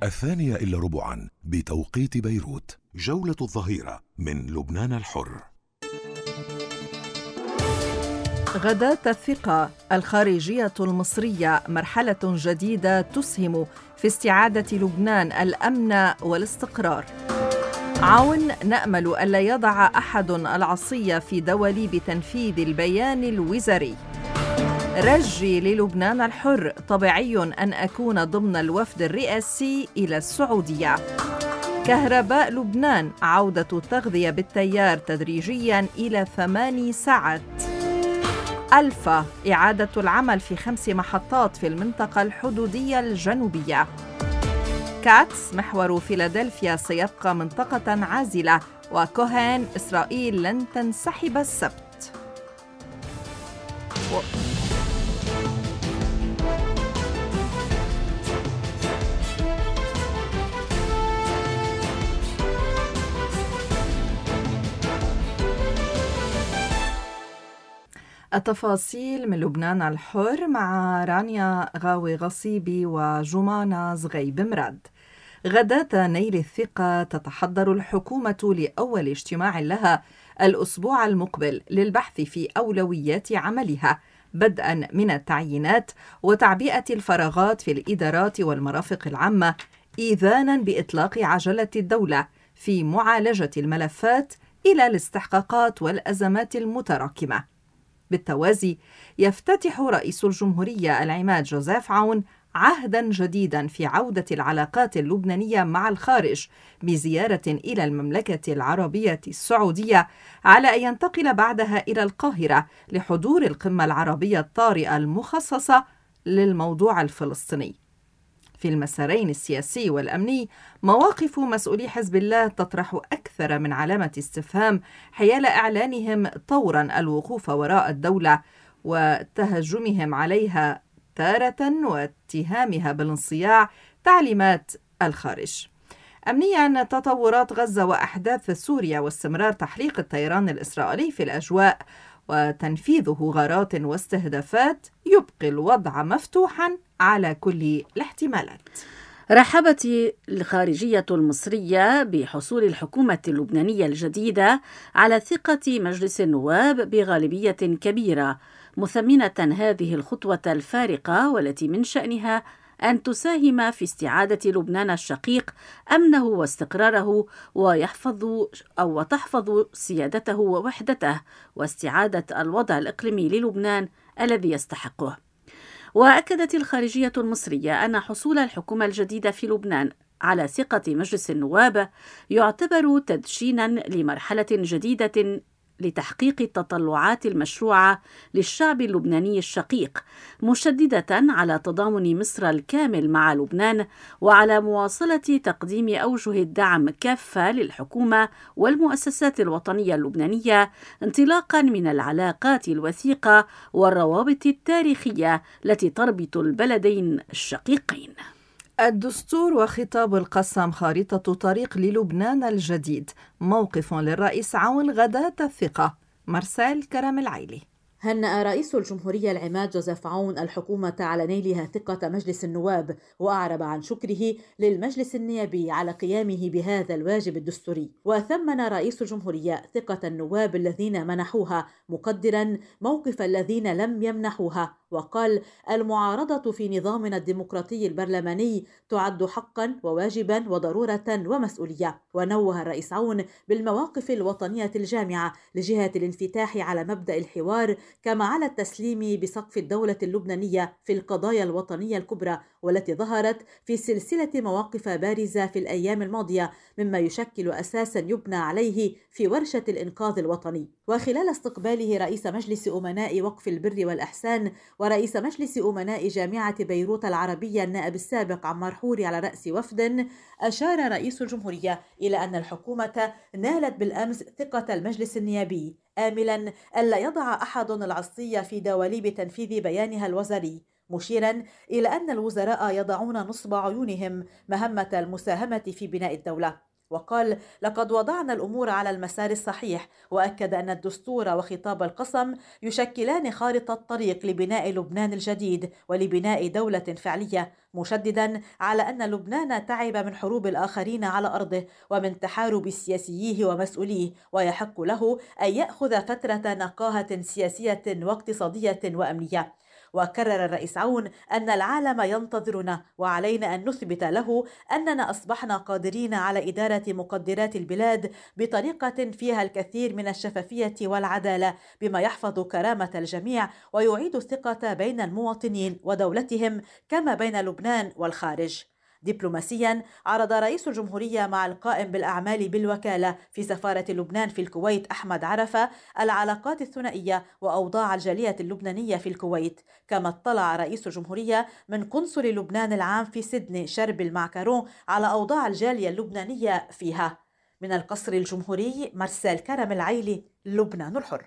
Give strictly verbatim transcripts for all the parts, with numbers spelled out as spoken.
الثانية إلا ربعا بتوقيت بيروت. جولة الظهيرة من لبنان الحر. غداة الثقة. الخارجية المصرية مرحلة جديدة تسهم في استعادة لبنان الأمن والاستقرار. عون. نأمل ألا يضع أحد العصي في دواليب تنفيذ البيان الوزاري. رجي للبنان الحر. طبيعي أن أكون ضمن الوفد الرئاسي إلى السعودية. كهرباء لبنان. عودة التغذية بالتيار تدريجياً إلى ثماني ساعات. ألفا. إعادة العمل في خمس محطات في المنطقة الحدودية الجنوبية. كاتس. محور فيلادلفيا سيبقى منطقة عازلة. وكوهين. إسرائيل لن تنسحب السبت. و... التفاصيل من لبنان الحر مع رانيا غاوي غصيبي وجمانة زغيب مراد. غداة نيل الثقة تتحضر الحكومة لأول اجتماع لها الأسبوع المقبل للبحث في أولويات عملها، بدءا من التعيينات وتعبئة الفراغات في الإدارات والمرافق العامة، إذانا بإطلاق عجلة الدولة في معالجة الملفات إلى الاستحقاقات والأزمات المتراكمة. بالتوازي يفتتح رئيس الجمهورية العماد جوزيف عون عهداً جديداً في عودة العلاقات اللبنانية مع الخارج بزيارة إلى المملكة العربية السعودية، على أن ينتقل بعدها إلى القاهرة لحضور القمة العربية الطارئة المخصصة للموضوع الفلسطيني. في المسارين السياسي والأمني، مواقف مسؤولي حزب الله تطرح أكثر من علامة استفهام حيال إعلانهم طوراً الوقوف وراء الدولة وتهجمهم عليها تارة واتهامها بالانصياع تعليمات الخارج. أمنياً، تطورات غزة وأحداث سوريا واستمرار تحليق الطيران الإسرائيلي في الأجواء وتنفيذه غارات واستهدافات يبقي الوضع مفتوحاً على كل الاحتمالات. رحبت الخارجية المصرية بحصول الحكومة اللبنانية الجديدة على ثقة مجلس النواب بغالبية كبيرة، مثمنة هذه الخطوة الفارقة والتي من شأنها أن تساهم في استعادة لبنان الشقيق أمنه واستقراره، ويحفظ أو تحفظ سيادته ووحدته، واستعادة الوضع الإقليمي للبنان الذي يستحقه. وأكدت الخارجية المصرية أن حصول الحكومة الجديدة في لبنان على ثقة مجلس النواب يعتبر تدشينا لمرحلة جديدة لتحقيق التطلعات المشروعة للشعب اللبناني الشقيق، مشددة على تضامن مصر الكامل مع لبنان وعلى مواصلة تقديم أوجه الدعم كافة للحكومة والمؤسسات الوطنية اللبنانية، انطلاقا من العلاقات الوثيقة والروابط التاريخية التي تربط البلدين الشقيقين. الدستور وخطاب القسم خارطة طريق للبنان الجديد. موقف للرئيس عون غداة الثقة. مرسال كرم العيلي. هنأ رئيس الجمهورية العماد جوزيف عون الحكومة على نيلها ثقة مجلس النواب، وأعرب عن شكره للمجلس النيابي على قيامه بهذا الواجب الدستوري. وثمن رئيس الجمهورية ثقة النواب الذين منحوها، مقدرا موقف الذين لم يمنحوها، وقال: المعارضة في نظامنا الديمقراطي البرلماني تعد حقا وواجبا وضرورة ومسؤولية. ونوه الرئيس عون بالمواقف الوطنية الجامعة لجهة الانفتاح على مبدأ الحوار، كما على التسليم بسقف الدولة اللبنانية في القضايا الوطنية الكبرى، والتي ظهرت في سلسلة مواقف بارزة في الأيام الماضية، مما يشكل أساسا يبنى عليه في ورشة الإنقاذ الوطني. وخلال استقباله رئيس مجلس أمناء وقف البر والإحسان ورئيس مجلس أمناء جامعة بيروت العربية النائب السابق عمار حوري على رأس وفد، أشار رئيس الجمهورية إلى أن الحكومة نالت بالأمس ثقة المجلس النيابي، آملا ألا يضع أحد العصي في دواليب تنفيذ بيانها الوزاري، مشيرا إلى أن الوزراء يضعون نصب عيونهم مهمة المساهمة في بناء الدولة. وقال: لقد وضعنا الأمور على المسار الصحيح، وأكد أن الدستور وخطاب القسم يشكلان خارطة طريق لبناء لبنان الجديد ولبناء دولة فعلية، مشددا على أن لبنان تعب من حروب الآخرين على أرضه ومن تحارب سياسيه ومسؤوليه، ويحق له أن يأخذ فترة نقاهة سياسية واقتصادية وأمنية. وكرر الرئيس عون أن العالم ينتظرنا، وعلينا أن نثبت له أننا أصبحنا قادرين على إدارة مقدرات البلاد بطريقة فيها الكثير من الشفافية والعدالة، بما يحفظ كرامة الجميع ويعيد الثقة بين المواطنين ودولتهم كما بين لبنان والخارج. دبلوماسيا، عرض رئيس الجمهورية مع القائم بالأعمال بالوكالة في سفارة لبنان في الكويت أحمد عرفة العلاقات الثنائية وأوضاع الجالية اللبنانية في الكويت. كما اطلع رئيس الجمهورية من قنصل لبنان العام في سيدني شربل معكرون على أوضاع الجالية اللبنانية فيها. من القصر الجمهوري، مرسال كرم العيلي، لبنان الحر.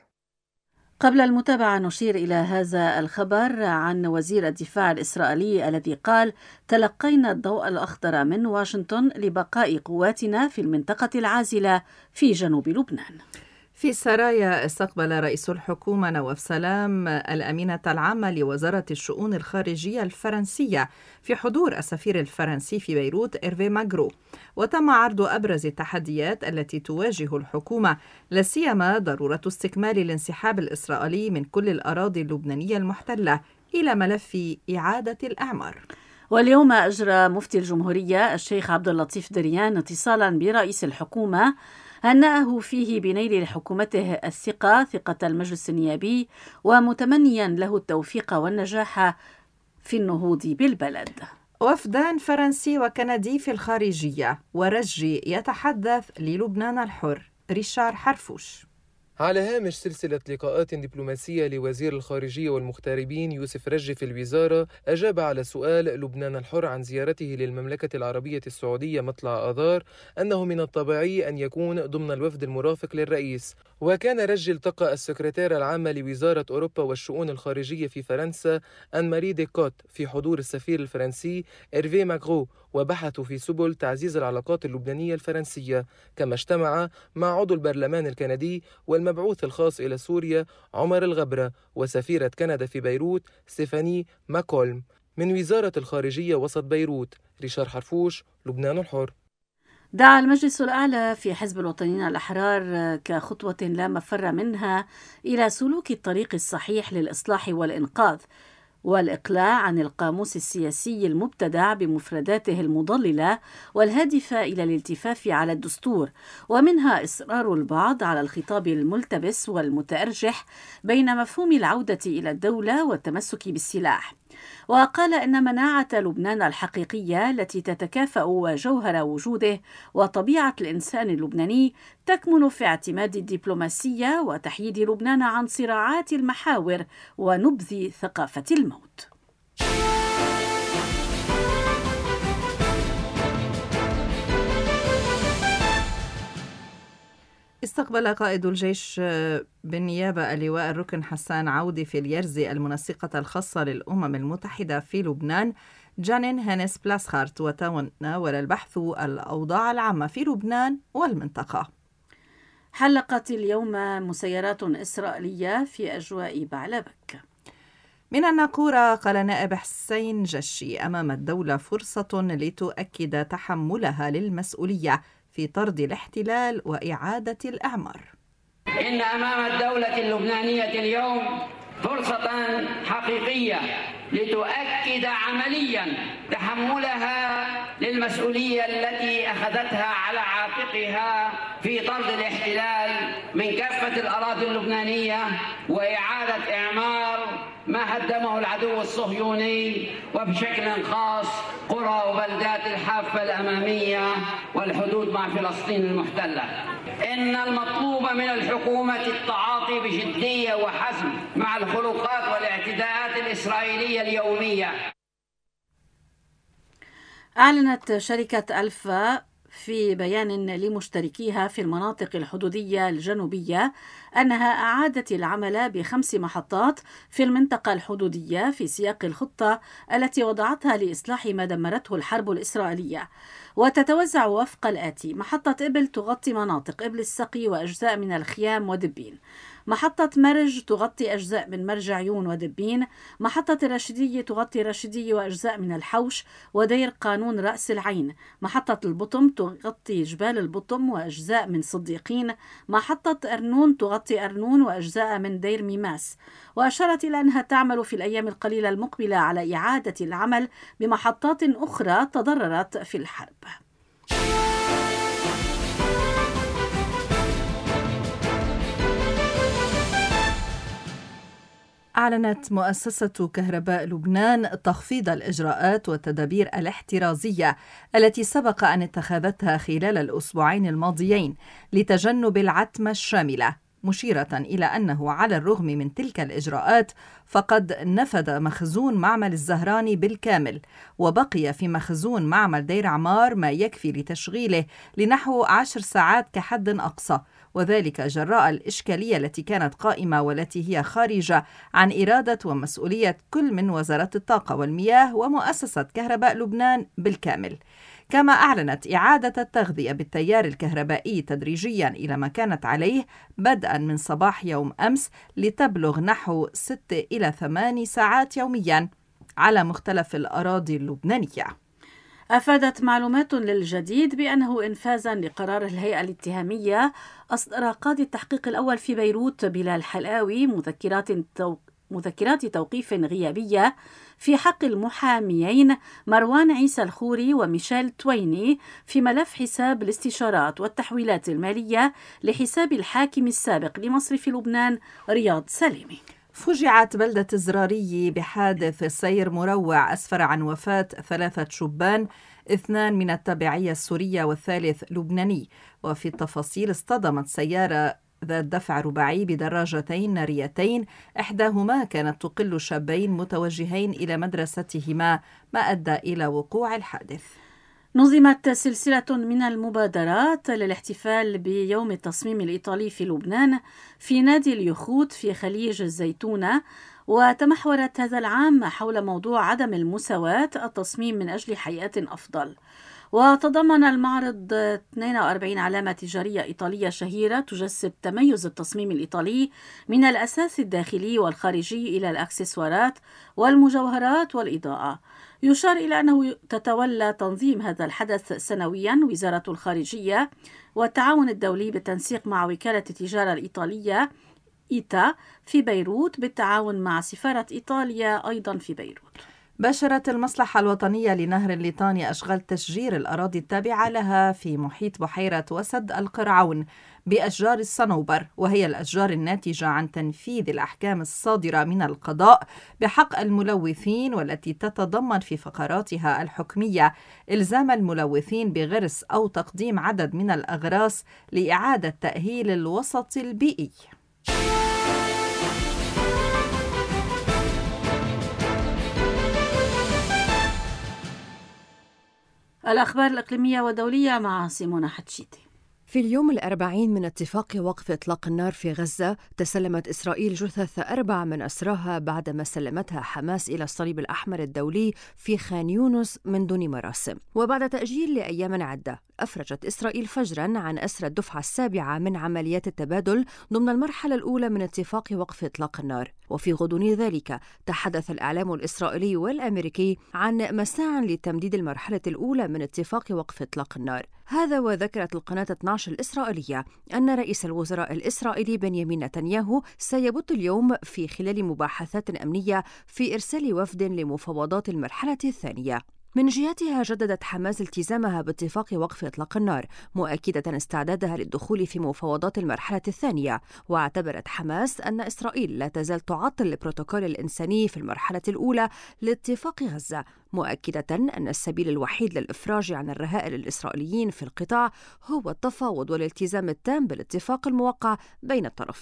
قبل المتابعة نشير إلى هذا الخبر عن وزير الدفاع الإسرائيلي الذي قال: تلقينا الضوء الأخضر من واشنطن لبقاء قواتنا في المنطقة العازلة في جنوب لبنان. في سرايا، استقبل رئيس الحكومة نواف سلام الأمينة العامة لوزارة الشؤون الخارجية الفرنسية في حضور السفير الفرنسي في بيروت إيرفي ماغرو، وتم عرض أبرز التحديات التي تواجه الحكومة، لا سيما ضرورة استكمال الانسحاب الإسرائيلي من كل الأراضي اللبنانية المحتلة إلى ملف إعادة الأعمار. واليوم أجرى مفتي الجمهورية الشيخ عبد اللطيف دريان اتصالا برئيس الحكومة هنأه فيه بنيل لحكومته الثقة ثقة المجلس النيابي، ومتمنيا له التوفيق والنجاح في النهوض بالبلد. وفدان فرنسي وكندي في الخارجية، ورجي يتحدث للبنان الحر ريشار حرفوش. على هامش سلسلة لقاءات دبلوماسية لوزير الخارجية والمغتربين يوسف رجي في الوزارة، أجاب على سؤال لبنان الحر عن زيارته للمملكة العربية السعودية مطلع آذار أنه من الطبيعي أن يكون ضمن الوفد المرافق للرئيس. وكان رجي التقى السكرتير العامة لوزارة أوروبا والشؤون الخارجية في فرنسا أن ماري ديكوت في حضور السفير الفرنسي إيرفي ماغرو، وبحثوا في سبل تعزيز العلاقات اللبنانية الفرنسية. كما اجتمع مع عضو البرلمان الكندي والمبعوث الخاص إلى سوريا عمر الغبرة وسفيرة كندا في بيروت ستيفاني ماكولم. من وزارة الخارجية وسط بيروت، ريشار حرفوش، لبنان الحر. دعا المجلس الأعلى في حزب الوطنيين الأحرار كخطوة لا مفر منها إلى سلوك الطريق الصحيح للإصلاح والإنقاذ والإقلاع عن القاموس السياسي المبتدع بمفرداته المضللة والهادفة إلى الالتفاف على الدستور، ومنها إصرار البعض على الخطاب الملتبس والمتأرجح بين مفهوم العودة إلى الدولة والتمسك بالسلاح. وقال إن مناعة لبنان الحقيقية التي تتكافأ وجوهر وجوده وطبيعة الإنسان اللبناني تكمن في اعتماد الدبلوماسية وتحييد لبنان عن صراعات المحاور ونبذ ثقافة الموت. استقبل قائد الجيش بالنيابة اللواء الركن حسان عودي في اليرزي المنسقة الخاصة للأمم المتحدة في لبنان جانين هانيس بلاسخارت، وتناول البحث الأوضاع العامة في لبنان والمنطقة. حلقت اليوم مسيرات إسرائيلية في أجواء بعلبك. من الناقورة، قال نائب حسين جشي: أمام الدولة فرصة لتؤكد تحملها للمسؤولية في طرد الاحتلال وإعادة الأعمار. إن أمام الدولة اللبنانية اليوم فرصة حقيقية لتؤكد عمليا تحملها للمسؤولية التي أخذتها على عاتقها في طرد الاحتلال من كافة الأراضي اللبنانية وإعادة إعمار ما هدمه العدو الصهيوني، وبشكل خاص قرى وبلدات الحافة الأمامية والحدود مع فلسطين المحتلة. إن المطلوب من الحكومة التعاطي بجدية وحزم مع الخروقات والاعتداءات الإسرائيلية اليومية. أعلنت شركة ألفا في بيان لمشتركيها في المناطق الحدودية الجنوبية أنها أعادت العمل بخمس محطات في المنطقة الحدودية في سياق الخطة التي وضعتها لإصلاح ما دمرته الحرب الإسرائيلية، وتتوزع وفق الآتي: محطة إبل تغطي مناطق إبل السقي وأجزاء من الخيام ودبين، محطة مرج تغطي أجزاء من مرج عيون ودبين، محطة الرشيدية تغطي الرشيدية وأجزاء من الحوش ودير قانون رأس العين، محطة البطم تغطي جبال البطم وأجزاء من صديقين، محطة أرنون تغطي أرنون وأجزاء من دير ميماس. وأشارت إلى أنها تعمل في الأيام القليلة المقبلة على إعادة العمل بمحطات أخرى تضررت في الحرب. أعلنت مؤسسة كهرباء لبنان تخفيض الإجراءات والتدابير الاحترازية التي سبق أن اتخذتها خلال الأسبوعين الماضيين لتجنب العتمة الشاملة، مشيرة إلى أنه على الرغم من تلك الإجراءات فقد نفد مخزون معمل الزهراني بالكامل، وبقي في مخزون معمل دير عمار ما يكفي لتشغيله لنحو عشر ساعات كحد أقصى، وذلك جراء الإشكالية التي كانت قائمة والتي هي خارجة عن إرادة ومسؤولية كل من وزارة الطاقة والمياه ومؤسسة كهرباء لبنان بالكامل. كما أعلنت إعادة التغذية بالتيار الكهربائي تدريجيا إلى ما كانت عليه بدءا من صباح يوم أمس لتبلغ نحو ست إلى ثمان ساعات يوميا على مختلف الأراضي اللبنانية. أفادت معلومات للجديد بأنه إنفاذا لقرار الهيئة الاتهامية أصدر قاضي التحقيق الأول في بيروت بلال حلاوي مذكرات تو... مذكرات توقيف غيابية في حق المحاميين مروان عيسى الخوري وميشيل تويني في ملف حساب الاستشارات والتحويلات المالية لحساب الحاكم السابق لمصرف لبنان رياض سليمي. فجعت بلدة الزراري بحادث سير مروع أسفر عن وفاة ثلاثة شبان، اثنان من التبعية السورية والثالث لبناني. وفي التفاصيل اصطدمت سيارة ذات دفع رباعي بدراجتين ناريتين، إحداهما كانت تقل شابين متوجهين إلى مدرستهما، ما أدى إلى وقوع الحادث. نظمت سلسلة من المبادرات للاحتفال بيوم التصميم الإيطالي في لبنان في نادي اليخوت في خليج الزيتونة، وتمحورت هذا العام حول موضوع عدم المساواة، التصميم من أجل حياة أفضل. وتضمن المعرض اثنين وأربعين علامة تجارية إيطالية شهيرة تجسد تميز التصميم الإيطالي من الأساس الداخلي والخارجي إلى الأكسسوارات والمجوهرات والإضاءة. يشار إلى أنه تتولى تنظيم هذا الحدث سنويا وزارة الخارجية والتعاون الدولي بالتنسيق مع وكالة التجارة الإيطالية إيتا في بيروت بالتعاون مع سفارة إيطاليا أيضا في بيروت. باشرت المصلحة الوطنية لنهر الليطاني أشغال تشجير الأراضي التابعة لها في محيط بحيرة وسد القرعون بأشجار الصنوبر، وهي الأشجار الناتجة عن تنفيذ الأحكام الصادرة من القضاء بحق الملوثين، والتي تتضمن في فقراتها الحكمية إلزام الملوثين بغرس أو تقديم عدد من الأغراس لإعادة تأهيل الوسط البيئي. الأخبار الإقليمية والدولية مع سيمونة حتشيتي. في اليوم الأربعين من اتفاق وقف إطلاق النار في غزة، تسلمت إسرائيل جثث أربع من أسراها بعدما سلمتها حماس إلى الصليب الأحمر الدولي في خان يونس من دون مراسم. وبعد تأجيل لأيام عدة، أفرجت إسرائيل فجراً عن أسرى الدفعة السابعة من عمليات التبادل ضمن المرحلة الأولى من اتفاق وقف إطلاق النار. وفي غضون ذلك تحدث الإعلام الإسرائيلي والأمريكي عن مساعٍ لتمديد المرحلة الأولى من اتفاق وقف إطلاق النار. هذا وذكرت القناة اثني عشر الإسرائيلية أن رئيس الوزراء الإسرائيلي بنيامين نتنياهو سيبت اليوم في خلال مباحثات أمنية في إرسال وفد لمفاوضات المرحلة الثانية. من جهتها جددت حماس التزامها باتفاق وقف إطلاق النار، مؤكدة استعدادها للدخول في مفاوضات المرحلة الثانية. واعتبرت حماس أن إسرائيل لا تزال تعطل البروتوكول الإنساني في المرحلة الأولى لاتفاق غزة، مؤكدة أن السبيل الوحيد للإفراج عن الرهائن الإسرائيليين في القطاع هو التفاوض والالتزام التام بالاتفاق الموقع بين الطرفين.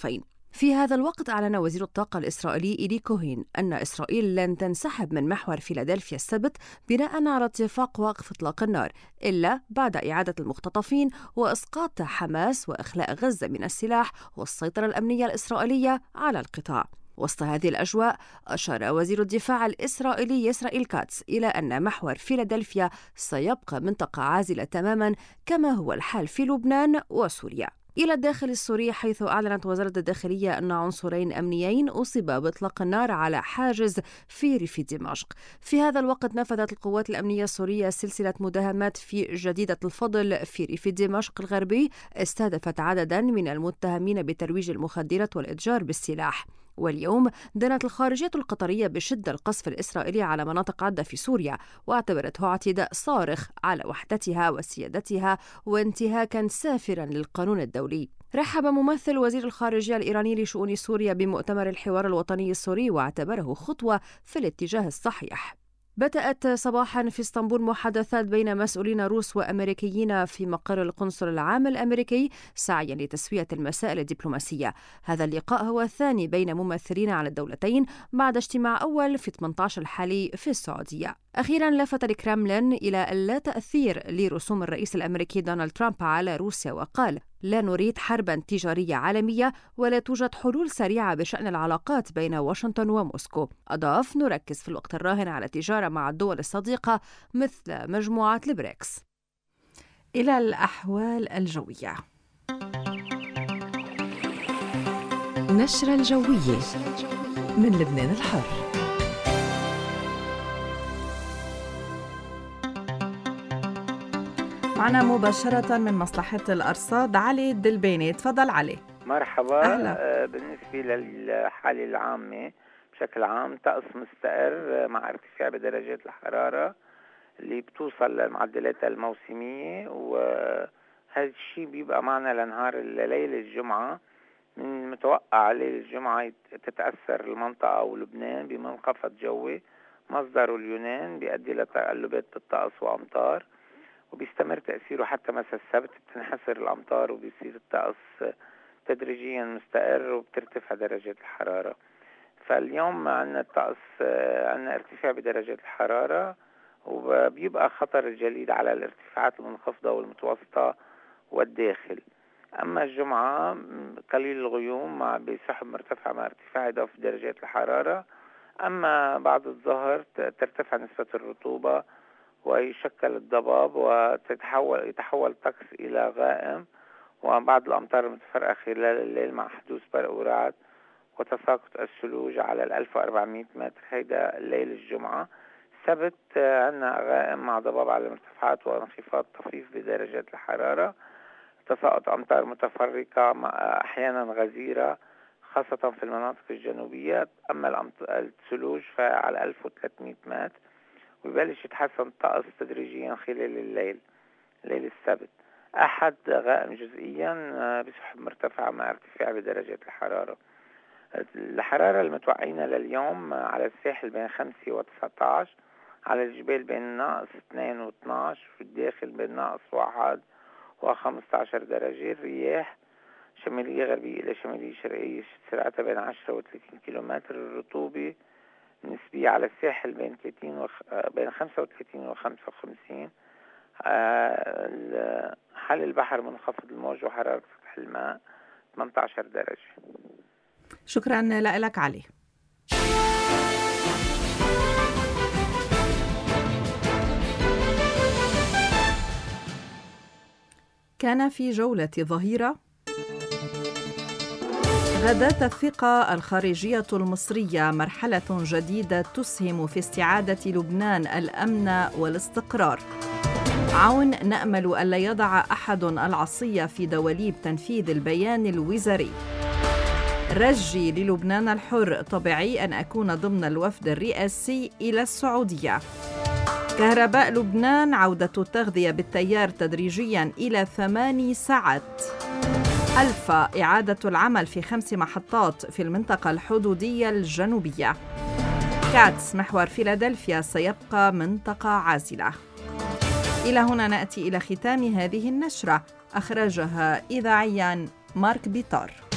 في هذا الوقت أعلن وزير الطاقة الإسرائيلي إيلي كوهين أن إسرائيل لن تنسحب من محور فيلادلفيا السبت بناء على اتفاق وقف إطلاق النار إلا بعد إعادة المختطفين وإسقاط حماس وإخلاء غزة من السلاح والسيطرة الأمنية الإسرائيلية على القطاع. وسط هذه الأجواء أشار وزير الدفاع الإسرائيلي إسرائيل كاتس إلى أن محور فيلادلفيا سيبقى منطقة عازلة تماما كما هو الحال في لبنان وسوريا. إلى الداخل السوري، حيث أعلنت وزارة الداخلية أن عنصرين أمنيين أصيبا بإطلاق النار على حاجز في ريف دمشق. في هذا الوقت نفذت القوات الأمنية السورية سلسلة مداهمات في جديدة الفضل في ريف دمشق الغربي استهدفت عددا من المتهمين بترويج المخدرات والإتجار بالسلاح. واليوم دانت الخارجية القطرية بشدة القصف الإسرائيلي على مناطق عدة في سوريا، واعتبرته اعتداء صارخ على وحدتها وسيادتها وانتهاكا سافرا للقانون الدولي. رحب ممثل وزير الخارجية الإيراني لشؤون سوريا بمؤتمر الحوار الوطني السوري واعتبره خطوة في الاتجاه الصحيح. بدأت صباحا في اسطنبول محادثات بين مسؤولين روس وأمريكيين في مقر القنصل العام الأمريكي سعيا لتسوية المسائل الدبلوماسية. هذا اللقاء هو الثاني بين ممثلين على الدولتين بعد اجتماع أول في ثمانية عشر الحالي في السعودية. أخيرا لفت الكرملين إلى اللا تأثير لرسوم الرئيس الأمريكي دونالد ترامب على روسيا وقال: لا نريد حربا تجارية عالمية ولا توجد حلول سريعة بشأن العلاقات بين واشنطن وموسكو. أضاف: نركز في الوقت الراهن على التجارة مع الدول الصديقة مثل مجموعة البريكس. إلى الأحوال الجوية. نشرة الجوية من لبنان الحر. معنا مباشرة من مصلحة الأرصاد علي الدلبيني. تفضل علي. مرحبا. أهلا. بالنسبة للحالة العامة بشكل عام، طقس مستقر مع ارتفاع بدرجات الحرارة اللي بتوصل للمعدلات الموسمية، وهذا الشيء بيبقى معنا لنهار ليلة الجمعة. من المتوقع ليلة الجمعة تتأثر المنطقة ولبنان بمنخفض جوي مصدره اليونان بيؤدي لتقلبات بالطقس وأمطار، وبيستمر تأثيره حتى مساء السبت. بتنحسر الأمطار وبيصير الطقس تدريجيا مستقر وبترتفع درجات الحرارة. فاليوم عندنا الطقس عندنا ارتفاع بدرجات الحرارة، وبيبقى خطر الجليد على الارتفاعات المنخفضة والمتوسطة والداخل. أما الجمعة قليل الغيوم مع بسحب مرتفع مع ارتفاع إضافي درجات الحرارة. أما بعد الظهر ترتفع نسبة الرطوبة ويشكل الضباب وتتحول يتحول الطقس إلى غائم، وبعض الأمطار المتفرقة خلال الليل مع حدوث برق ورعد وتساقط الثلوج على الألف وأربعمائة متر. هيدا الليل الجمعة. السبت عندنا غائم مع ضباب على المرتفعات وانخفاض طفيف بدرجات الحرارة، تساقط أمطار متفرقة مع أحيانا غزيرة خاصة في المناطق الجنوبية. أما الثلوج فعلى ألف وثلاثمائة متر، ويبلش يتحسن الطقس تدريجيا خلال الليل ليل السبت. أحد غائم جزئيا بسحب مرتفعة مع ارتفاع بدرجات الحرارة. الحرارة المتوقعين لليوم على الساحل بين خمسة وتسعة عشر، على الجبال بين ناقص اثنين واثني عشر، في الداخل بين ناقص واحد وخمسة عشر درجة. الرياح شمالية غربية إلى شمالية شرقية سرعتها بين عشرة وثلاثين كيلومتر. الرطوبة نسبية على الساحل بين ثلاثين وخ... بين خمسة وثلاثين وخمسة وخمسين. آه... حال البحر منخفض الموج وحرارة سطح الماء ثمانية عشر درجة. شكرا لك علي. كان في جولة ظهيرة غداة الثقة الخارجية المصرية مرحلة جديدة تسهم في استعادة لبنان الأمن والاستقرار. عون نأمل ألا يضع أحد العصي في دواليب تنفيذ البيان الوزاري. رجي للبنان الحر، طبيعي أن أكون ضمن الوفد الرئاسي إلى السعودية. كهرباء لبنان، عودة التغذية بالتيار تدريجيا إلى ثماني ساعات. ألفا، إعادة العمل في خمس محطات في المنطقة الحدودية الجنوبية. كاتس، محور فيلادلفيا سيبقى منطقة عازلة. إلى هنا نأتي إلى ختام هذه النشرة، أخرجها إذاعيا مارك بيطار.